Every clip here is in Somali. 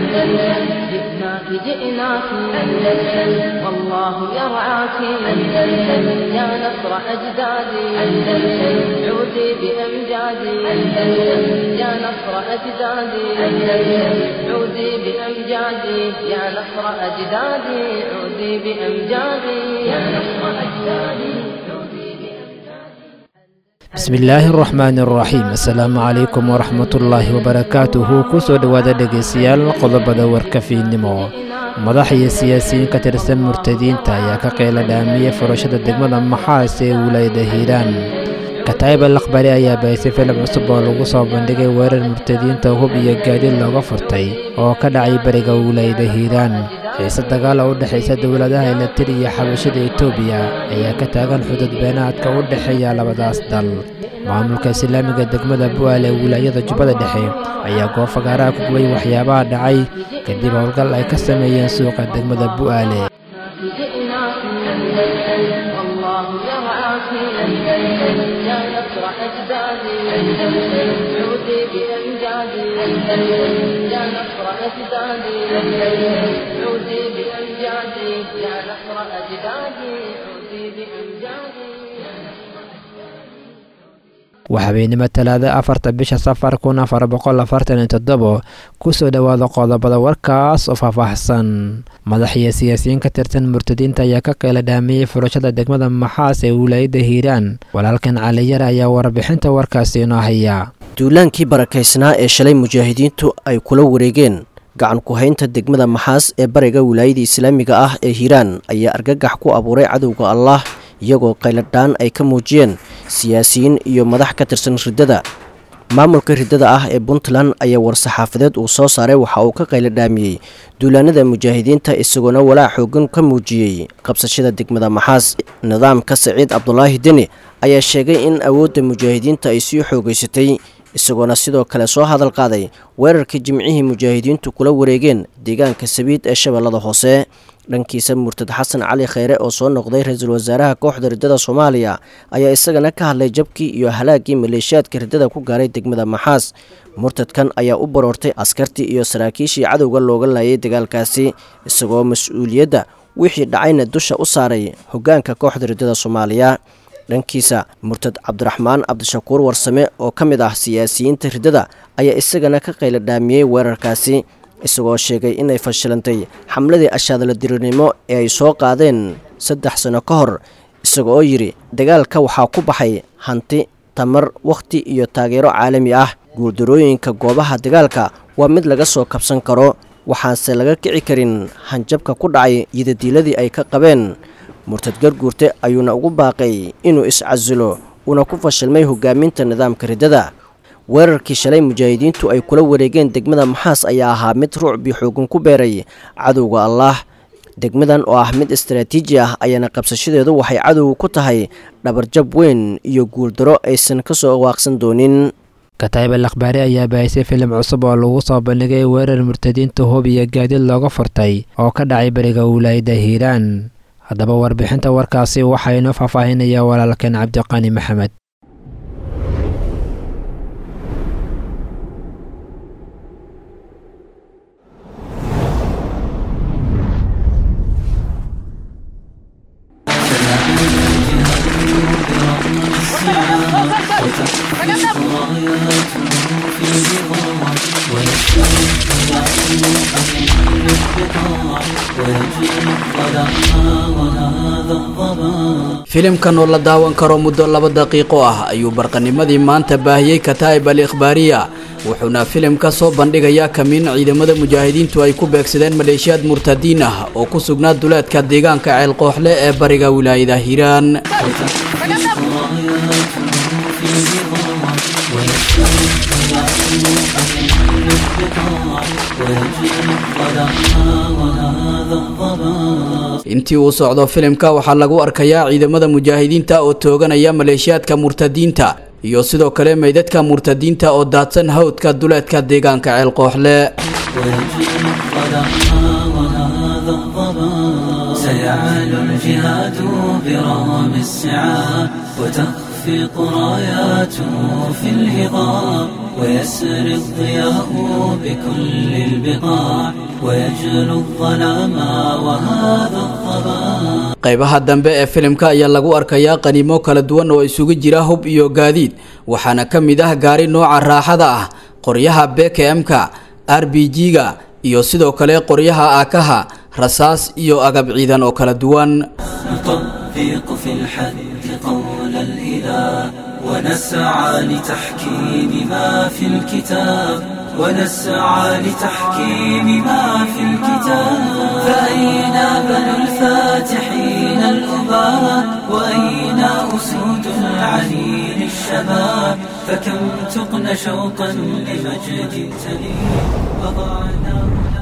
جئناك جئناك والله يرعاك يا نصر أجدادي عودي بأمجادي يا نصر أجدادي عودي بأمجادي يا نصر أجدادي عودي بأمجادي يا نصر أجدادي بسم الله الرحمن الرحيم السلام عليكم ورحمة الله وبركاته كسو دوادا دقيسيال قضبدا وركفينمو مدحي السياسيين كترسم مرتدين تايا كقيلة دامية فرشدة دقمدا محاسي ولاية هيران كتايب الأخباري أيا بايسي فيلم عصب ولغوصة بندقي وير المرتدين توهب يقادي لغا فرطي وكدعي بريقا ولاية هيران xiisa dagaal oo u dhaxaysa dawladaha Eritrea iyo xabashada Itoobiya ayaa ka taagan xuduud beenaadka u dhaxeeya labadaas dal. Maamulka Islaamiga degmada Bu'aale ee wilaayada Jubbada Dhexe ayaa goob fagaaraha ku gubay waxyaabaha dhacay kadib howlgal ay ka sameeyeen suuqa degmada Bu'aale. وحبينما تلاذا أفرت بيش سفر كنا فربقول أفرتن تدبو كسو دواد قوضبدا وركاس وفافحسن مدحية سياسيين كترتن مرتدين تاياكا قيل دامي فرشدة دقمدا محاسي ولايد هيران ولكن علي رأي وربحين توركاسينو هيا duulaankii barakaysnaa ee shalay mujaahidiintu ay kula wareegeen gacan ku haynta degmada Maxaas ee bariga wilaayada Islaamiga ah ee Hiiraan ayaa argagax ku abuuray cadowga Allah iyagoo qayladaan ay ka muujiyeen siyaasiyiin iyo madax ka tirsan ridada. maamulka ridada ah ee Puntland ayaa war-saxaafadeed uu soo saaray waxa uu ka qayladhaamiyay duulaanada mujaahidiinta isagoona walaac xoogan ka muujiyay qabsashada degmada Maxaas. nidaamka Saciid Cabdullaahi Deni ayaa sheegay in awoodda mujaahidiinta ay sii xoogaysatay isagoona sidoo kale soo hadal qaaday weerarkii jimcihii mujaahidiintu kula wareegeen deegaanka Sabiid ee Shabeellada Hoose. dhankiisa murtad Xasan Cali Khayre oo soo noqday ra'iisul wasaaraha kooxda ridada Soomaaliya ayaa isagana ka hadlay jabkii iyo halaagii maleeshiyaadka ridada ku gaaray degmada Maxaas. murtadkan ayaa u baroortay askartii iyo saraakiishii cadowga looga laayay dagaalkaasi isagoo mas'uuliyadda wixii dhacayna dusha u saaray hoggaanka kooxda ridada Soomaaliya. dhankiisa murtad Cabdiraxmaan Cabdishakuur Warsame oo ka mid ah siyaasiyiinta ridada ayaa isagana ka qayladhaamiyay weerarkaasi isagoo sheegay inay fashilantay xamladii ashaadala dirirnimo ee ay soo qaadeen 3 sano ka hor isagoo yiri dagaalka waxaa ku baxay hanti tamar waqti iyo taageero caalami ah. guuldarooyinka goobaha dagaalka waa mid laga soo kabsan karo waxaanse laga kici karin hanjabka ku dhacay yidadiiladii ay ka qabeen. murtad garguurte ayuuna ugu baaqay inuu iscasilo una ku fashilmay hogaaminta nidaamka ridada. weerarkii shalay mujaahidiintu ay kula wareegeen degmada Maxaas ayaa ahaa mid ruucbi xoogan ku beeray cadowga Allah. degmadan oo ah mid istiraatiiji ah ayaana qabsashadeedu waxay cadowga ku tahay dhabarjab weyn iyo guuldaro aysan ka soo waaqsan doonin. كتايب الأخباري أيا بايسي فيلم عصب ولغوصة بندقي وير المرتدين توهب يقادي لوغا فرطي oo ka dhacay bariga wilaayada Hiiraan. haddaba warbixinta warkaasi waxaynu faahfaahinaya walaalkeen Cabdiqani Maxamed. filimkan oo la daawan karo muddo 2 daqiiqo ah ayuu barqanimadii maanta baahiyay Kataib al-Ikhbariya wuxuuna filimka soo bandhigayaa kamiin ciidamada mujaahidiintu ay ku beegsadeen maleeshiyaad murtadiin ah oo ku sugnaa duleedka deegaanka Ceel Qooxle ee bariga wilaayada Hiiraan. intii uu socdo filimka waxaa lagu arkayaa ciidamada mujaahidiinta oo tooganaya maleeshiyaadka murtadiinta iyo sidoo kale meydadka murtadiinta oo daadsan hawdka duleedka deegaanka Ceel Qooxle. سيعلو الجهاد برغم السعاب تخفق راياته في الهضاب ويسري الضياء بكل البقاع ويجلو الظلام وهذا الضباب. qaybaha dambe ee filimka ayaa lagu arkayaa qaniimo kala duwan oo isugu jira hub iyo gaadiid waxaana ka mid ah gaari nooca raaxada ah qoryaha BKM-ka RPG-ga iyo sidoo kale qoryaha AK-ha rasaas iyo agab ciidan oo kala duwan. نطبق في الحد قول الإله ونسعى لتحكيم ما في الكتاب ونسعى لتحكيم ما في الكتاب. فأين بنو الفاتحين الأباء وأين أسود العليل الشباب فكم تقن شوقا لمجد تليل وضعنا.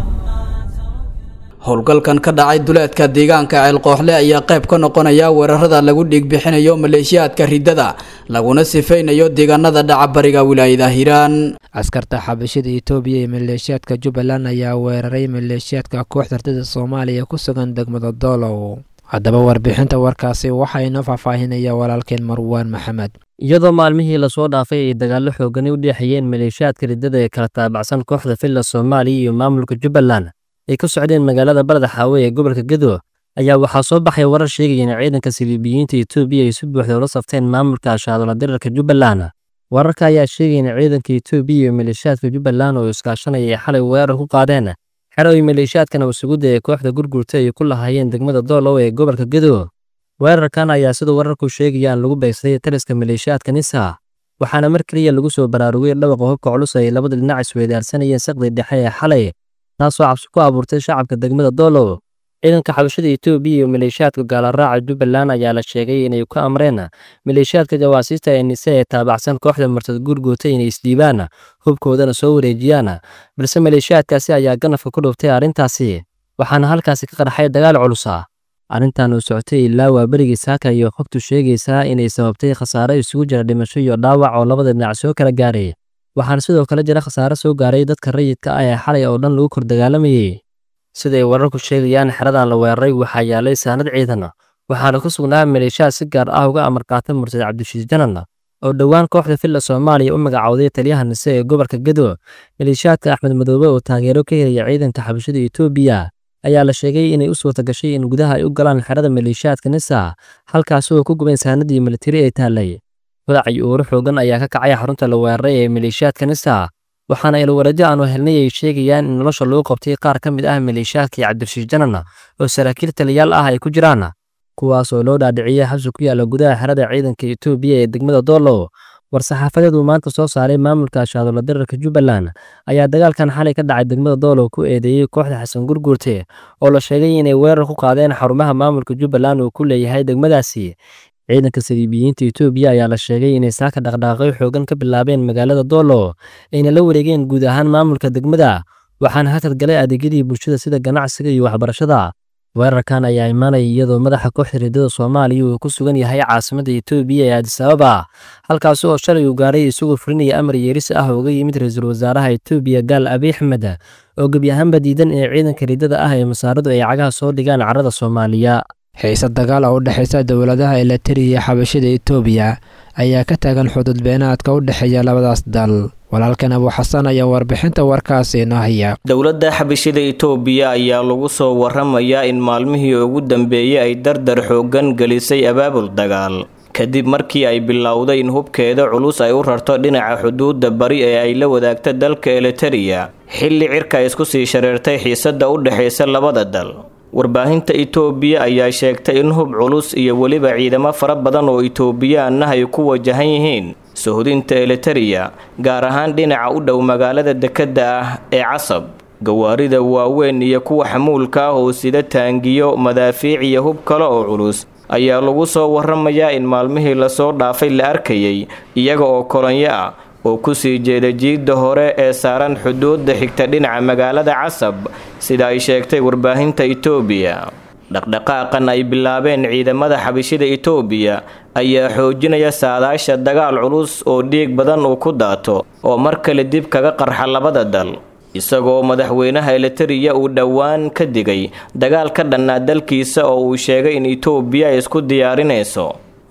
howlgalkan ka dhacay duleedka deegaanka ceelqooxle ayaa qayb ka noqonaya weerarada lagu dhigbixinayo maleeshiyaadka ridada laguna sifeynayo deegaanada dhaca bariga wilaayada Hiiraan. askarta xabashida Itoobiya ee maleeshiyaadka Jubbaland ayaa weeraray maleeshiyaadka kooxda ridada Soomaaliya ku sugan degmada Doolow. haddaba warbixinta warkaasi waxa inoo faahfaahinaya walaalkeen Marwaan Maxamed. iyadoo maalmihii la soo dhaafay ay dagaallo xooggan u dhexeeyeen maleeshiyaadka ridada ee kala taabacsan kooxda Filla Soomaaliya iyo maamulka Jubbaland ay ku socdeen magaalada Barada Xaawe ee gobolka Gedo ayaa waxaa soo baxay warar sheegaya in ciidanka Siliibiyiinta Itoobiya ay si buuxda ula safteen maamulka Shaadala Dirarka Jubbaland. wararka ayaa sheegaya in ciidanka Itoobiya iyo maleeshiyaadka Jubbaland oo iskaashanaya ay xalay weerar ku qaadeen xero ay maleeshiyaadkan isugu dayay kooxda gurgurta ay ku lahaayeen degmada Doolow ee gobolka Gedo. weerarkan ayaa sidoo wararku sheegayaan lagu beegsaday taliska maleeshiyaadka Nisa waxaana mar kaliya lagu soo baraarugay dhawaqa hubka culus ay labada dhinac isweydaarsanayeen saqdi dhexe ee xalay taasoo cabsi ku abuurtay shacabka degmada Doolow. ciidanka xabashada Itoobiya iyo maleeshiyaadka gaalaraaca Jubbaland ayaa la sheegay inay ku amreen maleeshiyaadka jawaasiista ee Nisa ee taabacsan kooxda martad gurgurta inay isdiibaan hubkoodana soo wareejiyaan balse maleeshiyaadkaasi ayaa ganafka ku dhuftay arrintaasi waxaana halkaasi ka qarxay dagaal culus. arrintan oo socotay ilaa waa berigii saaka iyo xogtu sheegaysaa inay sababtay khasaare isugu jira dhimasho iyo dhaawac oo labada dhinac soo kala gaaray waxaana sidoo kale jira khasaare soo gaaray dadka rayidka ah ee xalay oo dhan lagu kor dagaalamayay. siday wararku sheegayaan xeradan la weeraray waxaa yaalay saanad ciidan waxaana ku sugnaa maleeshiyaad si gaar ah uga amar qaata Murtad Cabdishiis Janan oo dhowaan kooxda Filla Soomaaliya u magacawday taliyaha Nisa ee gobolka Gedo. maleeshiyaadka Axmed Madoobe oo taageero ka helaya ciidanka xabashada Itoobiya ayaa la sheegay inay u suurta gashay in gudaha ay u galaan xerada maleeshiyaadka Nisa halkaas oo ku gubeen saanadii militari ee taalay. wadac iyo uur xoogan ayaa ka kacay xarunta la weeraray ee maleeshiyaadka Nisa waxaana ilo warajo aan helnay ay sheegayaan in nolosha loo qabtay qaar ka mid ah maleeshiyaadka Cabdishiis Janan oo saraakiil taliyaal ah ay ku jiraan kuwaas oo loo dhaadhiciyay xabsi ku yaala gudaha xerada ciidanka Itoobiya ee degmada Doolow. war-saxaafadeed uu maanta soo saaray maamulka Shaadala Dirarka Jubbaland ayaa dagaalkan xalay ka dhacay degmada Doolow ku eedeeyay kooxda Xasan Gurgurte oo la sheegay inay weerar ku qaadeen xarumaha maamulka Jubbaland oo ku leeyahay degmadaasi. ciidanka Siliibiyiinta Itoobiya ayaa la sheegay inay saaka dhaqdhaqaaqyo xoogan ka bilaabeen magaalada Doolow ayna la wareegeen guud ahaan maamulka degmada waxaana hakad galay adeegyadii bulshada sida ganacsiga iyo waxbarashada. weerarkan ayaa imaanaya iyadoo madaxa kooxda ridada Soomaaliya uu ku sugan yahay caasimadda Itoobiya ee Addis Ababa halkaas oo shalay uu gaaray isagoo fulinaya amar yeeris ah oo uga yimid ra'iisul wasaaraha Itoobiya Gaal Abiy Ahmed oo gebi ahaanba diidan in ciidanka ridada ah ee masaaradu ay cagaha soo dhigaan carrada Soomaaliya. xiisad dagaal oo u dhaxaysa dawladaha Eritrea iyo xabashada Itoobiya ayaa ka taagan xuduud beenaadka u dhaxeeya labadaas dal. walaalkan Abu Xasan ayaa warbixinta warkaasi inoo haya. dowladda xabashada Itoobiya ayaa lagu soo waramayaa in maalmihii ugu dambeeyay ay dardar xoogan gelisay abaabul dagaal kadib markii ay bilowday in hubkeeda culus ay u rarto dhinaca xuduudda bari ee ay la wadaagta dalka Eritrea xilli cirka isku sii shareertay xiisadda u dhaxaysa labada dal. warbaahinta Itoobiya ayaa sheegtay in hub culus iyo waliba ciidamo fara badan oo Itoobiyaan ah ay ku wajahan yihiin suhudinta Eritrea gaar ahaan dhinaca u dhow magaalada dekedda ah ee Casab. gawaarida waaweyn iyo kuwa xamuulka ah oo sida taangiyo madaafiic iyo hub kale oo culus ayaa lagu soo waramayaa in maalmihii la soo dhaafay la arkayay iyaga oo kolonyo ah oo ku sii jeeda jiidda hore ee saaran xuduudda xigta dhinaca magaalada Casab sida ay sheegtay warbaahinta Itoobiya. dhaqdhaqaaqan ay bilaabeen ciidamada xabashida Itoobiya ayaa xoojinaya saadaasha dagaal culus oo dhiig badan uu ku daato oo mar kale dib kaga qarxa labada dal isagoo madaxweynaha Eritrea uu dhowaan ka digay dagaal ka dhanaa dalkiisa oo uu sheegay in Itoobiya isku diyaarinayso.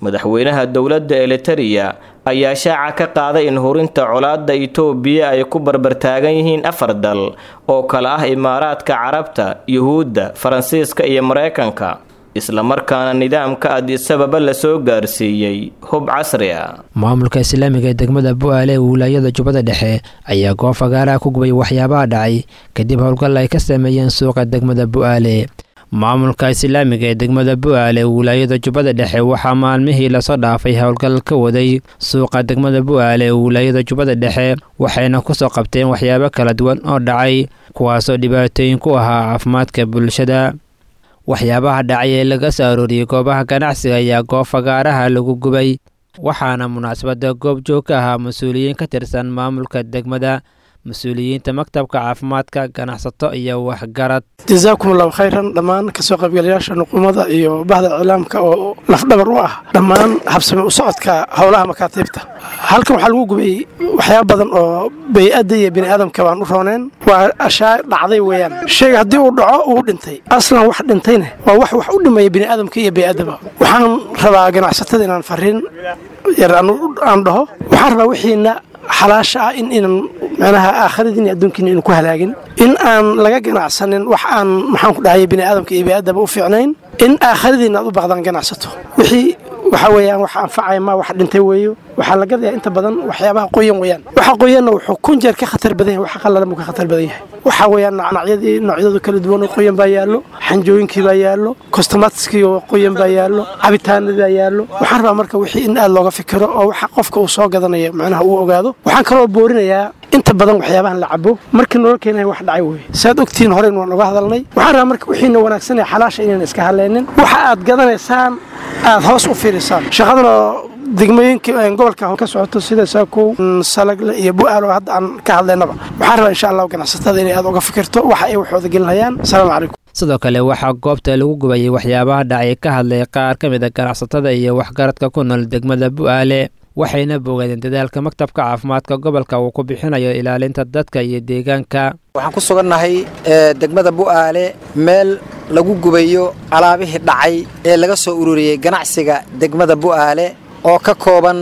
madaxweynaha dowladda Eritrea ayaa shaaca ka qaaday in hurinta colaadda Itoobiya ay ku barbartaagan yihiin 4 dal oo kala ah Imaaraadka Carabta, Yuhuudda, Faransiiska iyo Mareykanka, isla markaana nidaamka Addis Ababa la soo gaarsiiyay hub casri ah. maamulka islaamiga ee degmada Bu'aale ee wilaayada Jubbada Dhexe ayaa goob fagaara ku gubay waxyaabaha dhacay kadib howlgal ay ka sameeyeen suuqa degmada Bu'aale. maamulka islaamiga ee degmada Bu'aale ee wilaayada Jubbada Dhexe waxaa maalmihii la soo dhaafay howlgal ka waday suuqa degmada Bu'aale ee wilaayada Jubbada Dhexe, waxayna ku soo qabteen waxyaabo kala duwan oo dhacay kuwaasoo dhibaatooyin ku ahaa caafimaadka bulshada. waxyaabaha dhacay ee laga soo arooriyay goobaha ganacsiga ayaa goob fagaaraha lagu gubay, waxaana munaasabada goob joog ka ahaa mas-uuliyiin ka tirsan maamulka degmada, mas-uuliyiinta maktabka caafimaadka, ganacsato iyo waxgarad. jazaakumullahu khayran dhammaan kasoo qaybgalayaasha nuqumada iyo bahda iclaamka oo lafdhabar u ah dhammaan habsami u socodka howlaha makaatiibta. halkan waxaa lagu gubay waxyaabo badan oo bey'adda iyo bini'aadamka baan u rooneen. waa ashaa dhacday weeyaan. shayga haddii uu dhaco uu dhintay, aslan wax dhintayna waa wax u dhimaya bini'aadamka iyo bey'addaba. waxaan rabaa ganacsatada inaan fariin yar aan dhaho. waxaan rabaa wixiina xalaasha ah in macnaha aakhiradiina adduunkiina inuu ku halaagin, in aan laga ganacsanin wax aan maxaan ku dhahay bini'aadamka iyo bey'addaba u fiicnayn, in aakhiradiina aad u baqdaan ganacsato. wixii waxa weeyaan wax anfacaya ma wax dhintay weeyo. waxaa laga gadayaa inta badan waxyaabaha qoyan weeyaan. waxa qoyanna wuxuu kun jeer ka khatar badan yahay, waxa qallalan buu ka khatar badan yahay. waxa weeyaan noocyadooda kala duwan oo qoyan baa yaallo, xanjooyinkii baa yaallo, cosmetics-kii oo qoyan baa yaallo, cabitaanadii baa yaallo. waxaan rabaa marka wixii in aad looga fikiro oo waxa qofka uu soo gadanayo macnaha uu ogaado. waxaan kaloo boorinayaa inta badan waxyaabahan la cabo markii nolol keenaya wax dhacay weeye. saad ogtiin horeen waan uga hadalnay. waxaan rabaa marka wixiina wanaagsan ee xalaasha inaan iska hadlaynin, waxa aad gadanaysaan aad hoos u fiirisaan. shaqadana degmooyinka gobolka ka socoto sida Saakow, Salagle iyo Bu'aale oo hadda aan ka hadlaynaba. waxaan rabaa insha Allah ganacsatada inay aad uga fikirto waxa ay waxooda gelinayaan. Assalaamu calaykum. sidoo kale waxaa goobta lagu gubayay waxyaabaha dhacay ka hadlay qaar ka mid ah ganacsatada iyo waxgaradka ku nool degmada Bu'aale, waxayna bogaadeen dadaalka maktabka caafimaadka gobolka uu ku bixinayo ilaalinta dadka iyo deegaanka. waxaan ku sugannahay degmada Bu'aale, meel lagu gubayo alaabihii dhacay ee laga soo ururiyay ganacsiga degmada Bu'aale oo ka kooban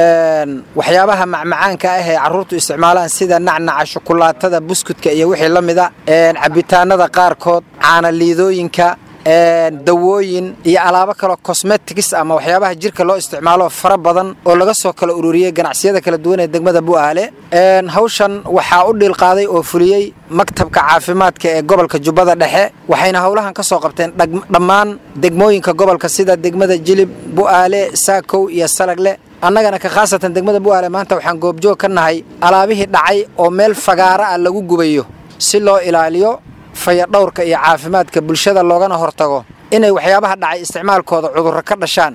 waxyaabaha macmacaanka ah ee carruurtu isticmaalaan sida nacnaca, shukulaatada, buskudka iyo wixii la mida, cabitaanada qaarkood, caana liidooyinka, dawooyin iyo alaabo kale cosmetics ama waxyaabaha jirka loo isticmaalo fara badan oo laga soo kala ururiyay ganacsiyada kala duwan ee degmada Bu'aale. hawshan waxaa u dhil qaaday oo fuliyay maktabka caafimaadka ee gobolka Jubbada Dhexe, waxayna howlahan ka soo qabteen dhammaan degmooyinka gobolka sida degmada Jilib, Bu'aale, Saakow iyo Salagle. annagana ka khaasatan degmada Bu'aale maanta waxaan goobjoog ka nahay alaabihii dhacay oo meel fagaara ah lagu gubayo si loo ilaaliyo fayadhowrka iyo caafimaadka bulshada loogana hortago inay waxyaabaha dhacay isticmaalkooda cudurro ka dhashaan.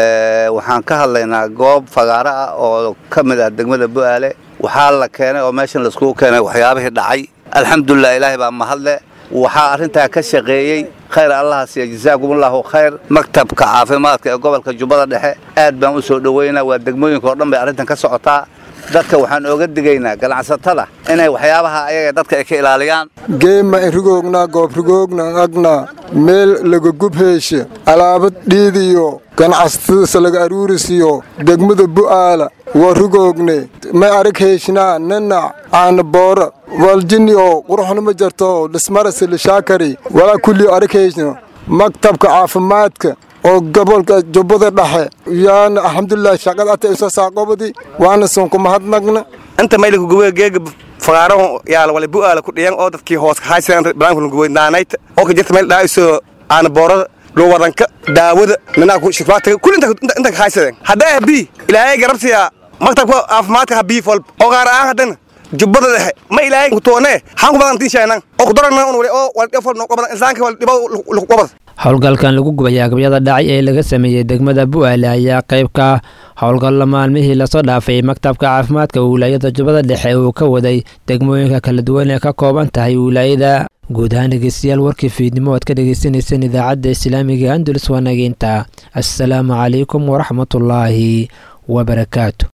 waxaan ka hadlaynaa goob fagaara ah oo ka mid ah degmada Bu'aale. waxaa la keenay oo meeshan la isku keenay waxyaabihii dhacay. alxamdulillah, ilaahay baa mahadle. waxaa arrintaa ka shaqeeyay khayr allah siiya, jazaakumullahu khayr, maktabka caafimaadka ee gobolka Jubbada Dhexe. aad baan u soo dhaweynaa. waa degmooyinka oo dhan bay arrintan ka socotaa. dadka waxaan ooga digaynaa ganacsatada inay waxyaabaha ayaga dadka ay ka ilaaliyaan. geema rigoogna goob rigoogna agna meel laga gubheeshe alaabad dhiidiyo ganacsatada laga aruurisiyo degmada Bu'aale waa rigoogne ma arag heeshnaa nanac aan boora waljini oo quruxna ma jarto dhismaras la shaakari wala kulli arag heeshna maktabka caafimaadka oo gobolka Jubbada Dhexe yaan alxamdulillah shaqada ay soo saaqobadi waana soo ku mahadnaqna. inta meel ku gubay geeg fagaaro yaal wala Bu'aale ku dhiyaan oo dadkii hoos ka haysan banaanka gubay naanayt oo ka jirta meel dhaayso aan boora loo wadanka daawada nana ku shifaatay kulli inta ka haysan hadaa bi ilaahay garabsiya maktabka caafimaadka habi fol oo gaar ah hadan Jubbada Dhexe ma ilaahay ku toonee han ku badan tiishaynan oo ku darana oo wal dhafal no qaban insaanka wal dhibo lu qabad. howlgalkan lagu gubay agabyada dhacay ee laga sameeyay degmada Bu'aale ayaa qayb ka howlgal maalmihii la soo dhaafay maktabka caafimaadka wilaayada Jubbada Dhexe oo ka waday degmooyinka kala duwan ee ka kooban tahay wilaayada. guud ahaan dhegeystayaal warkii fiidnimo aad ka dhegeysaneyseen idaacadda islaamiga Andalus waa nageynta. assalaamu calaykum waraxmatullaahi wabarakaatu.